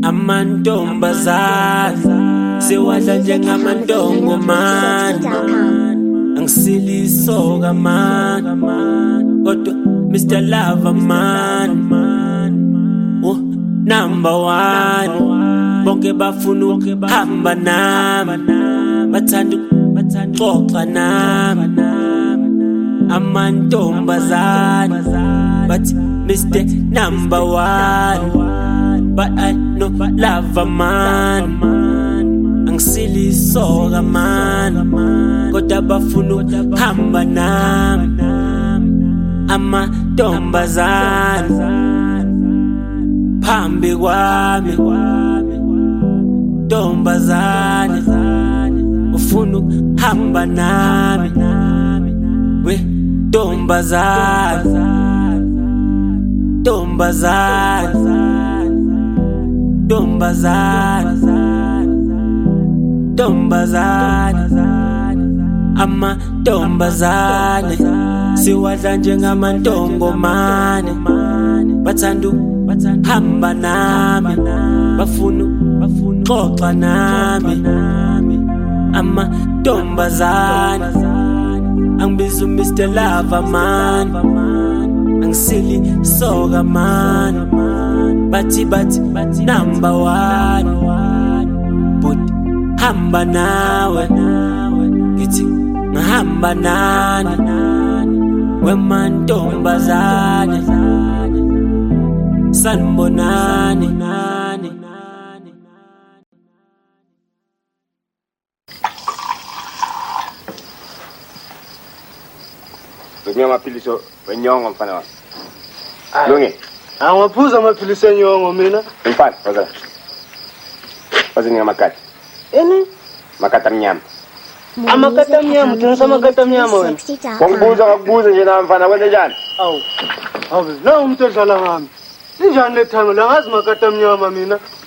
amantombazane sewadla njengamandongo man angisilisoka man kodwa Mr. Lover man number one bonke bafuna ukuhamba nami bathanda ukuxoxa nami amantombazane but Mr. Number one but I know Lover man angisilisoka man kodwa bafuna ukuhamba nami amantombazane phambi kwami ntombazane ufuna ukuhamba nami we ntombazane amantombazane siwadla njengamantongomane bathanda hamba nami bafuna xoxa nami amantombazane angibiza Mr. Lover man angisili soka man bathi number one but hamba nawe ngithi ngihamba nani wemantombazane sanibonani Lumia amaphilisi wenyongo mfana wami. Lungi. Angaphuza amaphilisi enyongo mina. Mfana, wazala. Wazini amakati. Eni? Makati amnyama. Amakati amnyama, uthengisa amakati amnyama wena. Ngakubuza nje na mfana wenze njani? Awu. Hawe, la umuntu odlala ngami. Injani le thanga la ngazi makati amnyama mina.